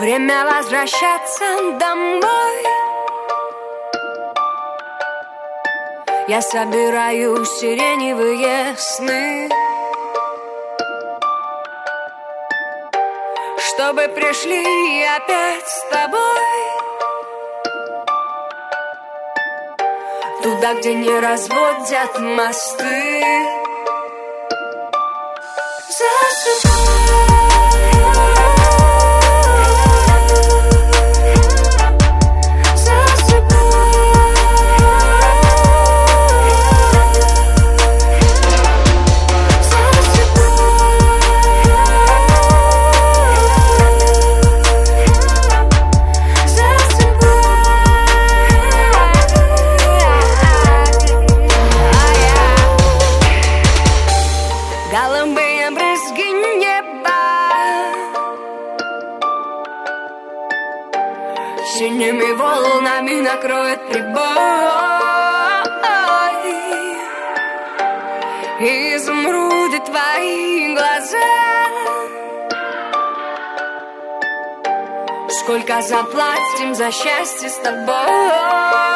Время возвращаться домой. Я собираю сиреневые сны, чтобы пришли опять с тобой туда, где не разводят мосты. Голубые брызги неба синими волнами накроет прибой. Изумруды твои глаза. Сколько заплатим за счастье с тобой?